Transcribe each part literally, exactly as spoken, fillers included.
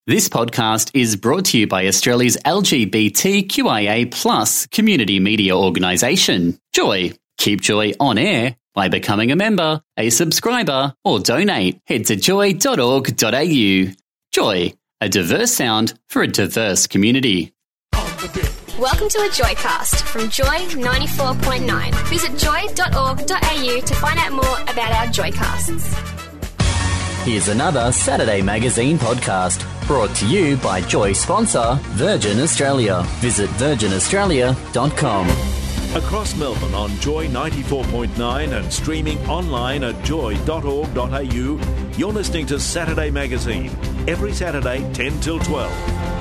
This podcast is brought to you by Australia's L G B T Q I A plus community media organisation, Joy. Keep Joy on air by becoming a member, a subscriber, or donate. Head to joy dot org dot a u. Joy, a diverse sound for a diverse community. Welcome to a Joycast from Joy ninety-four point nine. Visit joy dot org dot a u to find out more about our Joycasts. Here's another Saturday Magazine podcast brought to you by Joy sponsor Virgin Australia. Visit virgin australia dot com. Across Melbourne on Joy ninety-four point nine and streaming online at joy dot org dot a u, you're listening to Saturday Magazine, every Saturday ten till twelve.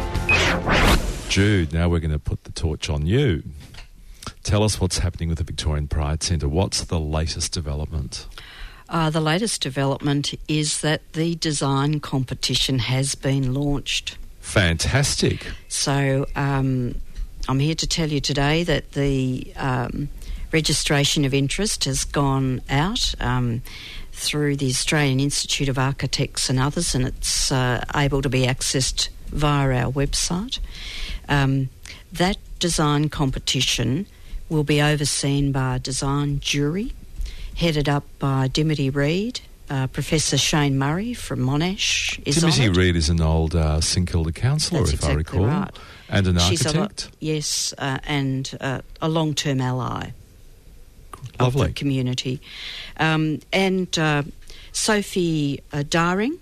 Jude, now we're going to put the torch on you. Tell us what's happening with the Victorian Pride Centre. What's the latest development? Uh, the latest development is that the design competition has been launched. Fantastic. So um, I'm here to tell you today that the um, registration of interest has gone out um, through the Australian Institute of Architects and others, and it's uh, able to be accessed via our website. Um, that design competition will be overseen by a design jury headed up by Dimity Reid. Uh, Professor Shane Murray from Monash is Dimity on it. Reid is an old uh, St Kilda councillor, That's if exactly I recall, right. and an She's architect. A lo- yes, uh, and uh, a long-term ally Lovely. of the community. Um, and uh, Sophie uh, Daring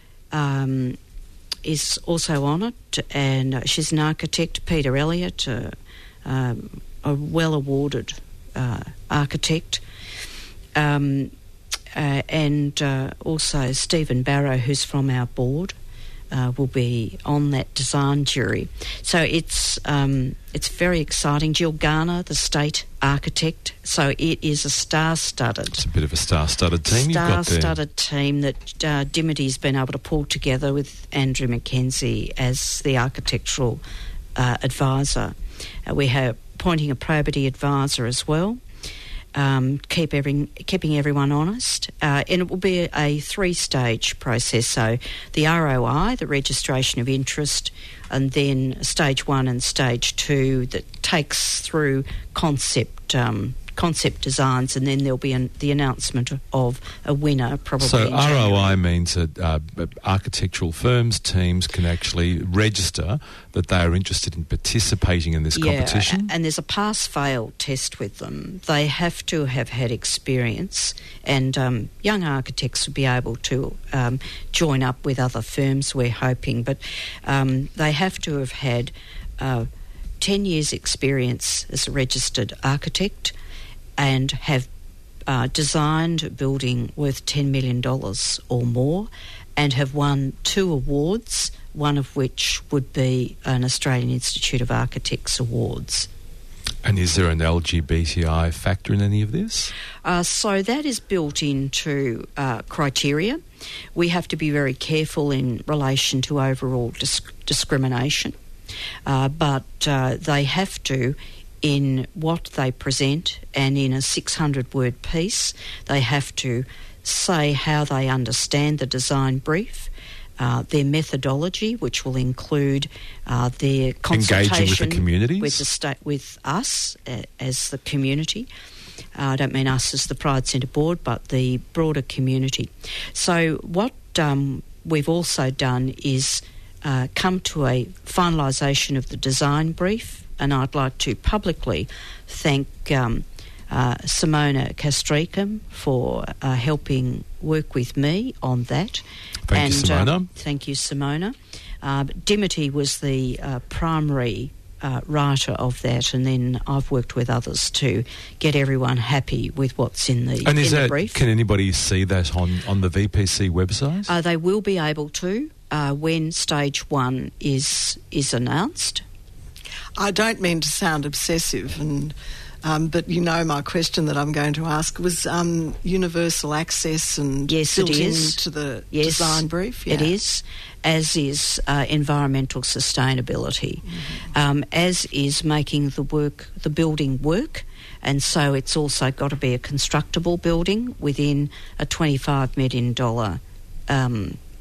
um, is also on it, and uh, she's an architect. Peter Elliott, uh, um, a well-awarded uh, architect. Um, uh, and uh, also Stephen Barrow, who's from our board, uh, will be on that design jury. So it's um, it's very exciting. Jill Garner, the state architect. So it is a star-studded... It's a bit of a star-studded team you've got there. Star-studded team that uh, Dimity's been able to pull together with Andrew McKenzie as the architectural uh, advisor. Uh, we have appointing a probity advisor as well. Um, keep every, keeping everyone honest. Uh, and it will be a, a three-stage process. So the R O I, the registration of interest, and then stage one and stage two that takes through concept um, concept designs, and then there'll be an, the announcement of a winner probably So in R O I January. means that uh, architectural firms, teams can actually register that they are interested in participating in this Yeah, competition? and there's a pass-fail test with them. They have to have had experience, and um, young architects will be able to um, join up with other firms, we're hoping, but um, they have to have had uh, ten years' experience as a registered architect and have uh, designed a building worth ten million dollars or more and have won two awards, one of which would be an Australian Institute of Architects Awards. And is there an L G B T I factor in any of this? Uh, so that is built into uh, criteria. We have to be very careful in relation to overall disc- discrimination, uh, but uh, they have to, in what they present and in a six hundred word piece, they have to say how they understand the design brief, uh, their methodology, which will include uh, their consultation Engaging with the communities? with the state, with us uh, as the community. Uh, I don't mean us as the Pride Centre board, but the broader community. So what um, we've also done is uh, come to a finalisation of the design brief, and I'd like to publicly thank um, uh, Simona Castricum for uh, helping work with me on that. Thank and, you, Simona. Um, thank you, Simona. Uh, Dimity was the uh, primary uh, writer of that, and then I've worked with others to get everyone happy with what's in the, And is in the that, brief. can anybody see that on, on the V P C website? Uh, they will be able to uh, when stage one is is announced. I don't mean to sound obsessive, and um, but you know my question that I'm going to ask was um, universal access and Yes, built it is. into the Yes, design brief. It Yeah. is, as is uh, environmental sustainability, Mm-hmm. um, as is making the work, the building work, and so it's also got to be a constructible building within a twenty-five million dollars um,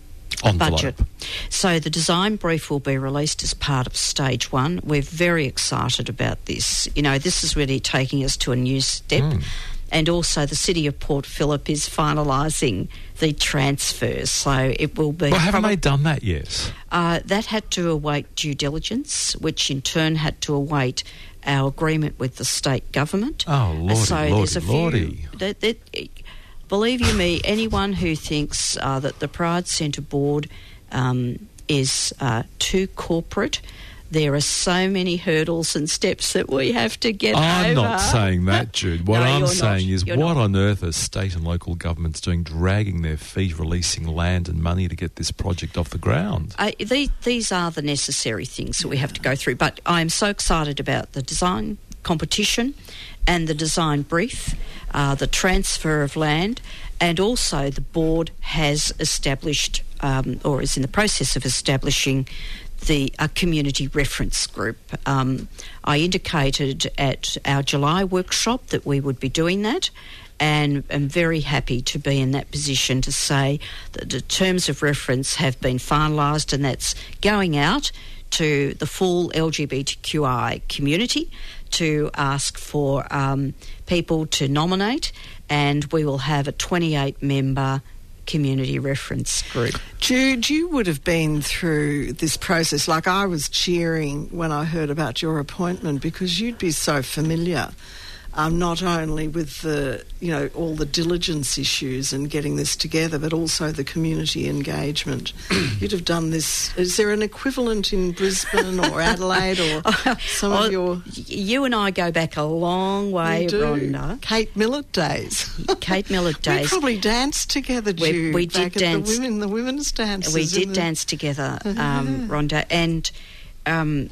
Envelope. budget. So the design brief will be released as part of stage one. We're very excited about this. You know, this is really taking us to a new step. Mm. And also the City of Port Phillip is finalising the transfers, so it will be... Well, haven't prob- they done that yet? Uh, that had to await due diligence, which in turn had to await our agreement with the state government. Oh, lordy, so lordy, there's a few, lordy. That, that, believe you me, anyone who thinks uh, that the Pride Centre Board um, is uh, too corporate... There are so many hurdles and steps that we have to get I'm over. not saying that, Jude. What No, I'm you're saying not. is You're what not. on earth are state and local governments doing, dragging their feet, releasing land and money to get this project off the ground? Uh, these, these are the necessary things that we have to go through. But I'm so excited about the design competition and the design brief, uh, the transfer of land, and also the board has established um, or is in the process of establishing the uh, community reference group. Um, I indicated at our July workshop that we would be doing that, and I'm very happy to be in that position to say that the terms of reference have been finalised, and that's going out to the full L G B T Q I community to ask for um, people to nominate, and we will have a twenty-eight member community reference group. Jude, you would have been through this process. Like, I was cheering when I heard about your appointment because you'd be so familiar, um, not only with the, you know, all the diligence issues and getting this together, but also the community engagement. You'd have done this. Is there an equivalent in Brisbane or Adelaide or some oh, of your... You and I go back a long way, we do. Rhonda. Kate Millett days. Kate Millett days. We probably danced together, We- Jude, we did back at dance. the women, the women's dances. We in did the- dance together, um, Rhonda, and um,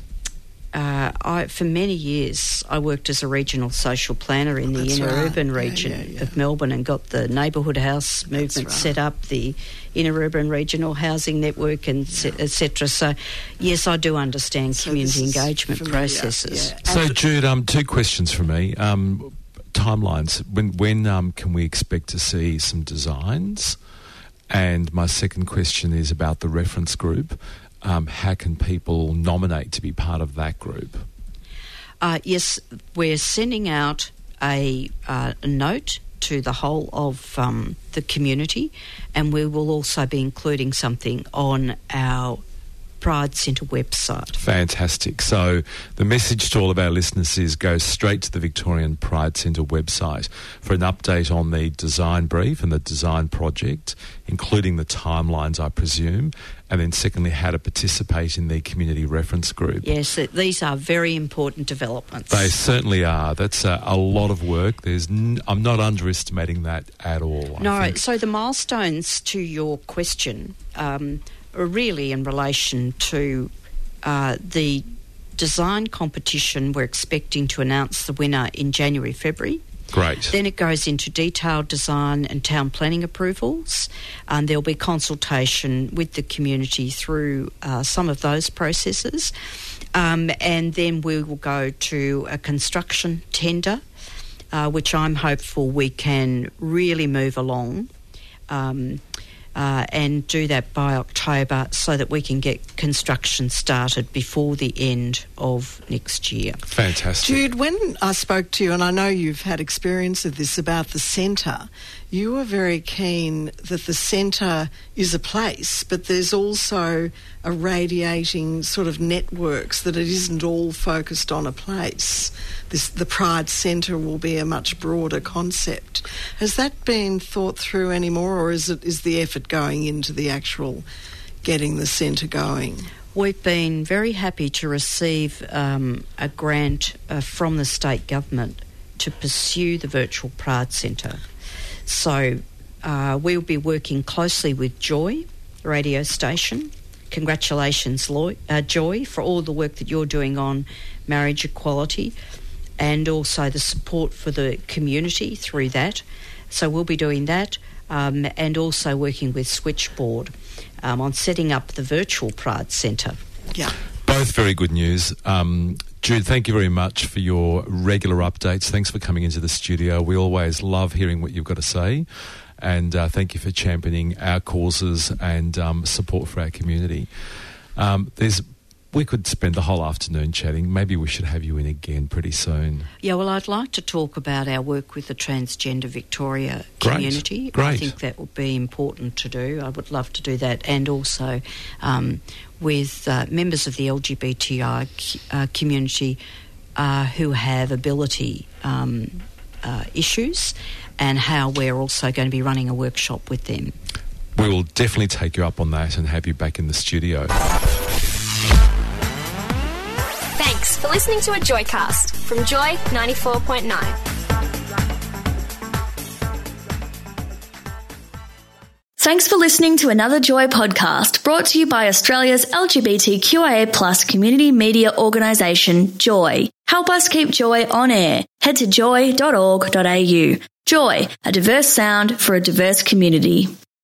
uh, I, for many years I worked as a regional social planner in the That's inner right. urban Yeah, region yeah, yeah. of Melbourne, and got the neighbourhood house movement right. set up, the inner urban regional housing network, and et cetera. So, yes, I do understand So community this is engagement familiar, processes. yeah. So, And- Jude, um, two questions for me. Um, timelines. When when um, can we expect to see some designs? And my second question is about the reference group. Um, how can people nominate to be part of that group? Uh, yes, we're sending out a, uh, a note to the whole of um, the community, and we will also be including something on our Pride Centre website. Fantastic. So the message to all of our listeners is go straight to the Victorian Pride Centre website for an update on the design brief and the design project, including the timelines, I presume, and then secondly, how to participate in the community reference group. Yes, th- these are very important developments. They certainly are. That's a, a lot of work. There's n- I'm not underestimating that at all. I No, think. so the milestones to your question um, are really in relation to uh, the design competition. We're expecting to announce the winner in January, February. Great. Then it goes into detailed design and town planning approvals, and there'll be consultation with the community through uh, some of those processes. Um, and then we will go to a construction tender, uh, which I'm hopeful we can really move along um, uh, and do that by October so that we can get construction started before the end of next year. Fantastic. Jude, when I spoke to you, and I know you've had experience of this about the centre, you were very keen that the centre is a place, but there's also a radiating sort of networks, that it isn't all focused on a place. This, the Pride Centre will be a much broader concept. Has that been thought through anymore, or is it is the effort going into the actual getting the centre going? We've been very happy to receive um, a grant uh, from the state government to pursue the virtual Pride Centre. So uh, we'll be working closely with Joy radio station. Congratulations, Loy, uh, Joy, for all the work that you're doing on marriage equality, and also the support for the community through that. So we'll be doing that, um, and also working with Switchboard um, on setting up the virtual Pride Centre. Yeah. Both very good news. Um, Jude, thank you very much for your regular updates. Thanks for coming into the studio. We always love hearing what you've got to say. and uh, thank you for championing our causes and um, support for our community. Um, there's We could spend the whole afternoon chatting. Maybe we should have you in again pretty soon. Yeah, well, I'd like to talk about our work with the Transgender Victoria Great. community. Great. I think that would be important to do. I would love to do that. And also um, with uh, members of the L G B T I uh, community uh, who have ability um, uh, issues, and how we're also going to be running a workshop with them. We will definitely take you up on that and have you back in the studio. Thanks for listening to a Joycast from Joy ninety-four point nine. Thanks for listening to another Joy podcast brought to you by Australia's L G B T Q I A plus community media organisation, Joy. Help us keep Joy on air. Head to joy dot org dot a u. Joy, a diverse sound for a diverse community.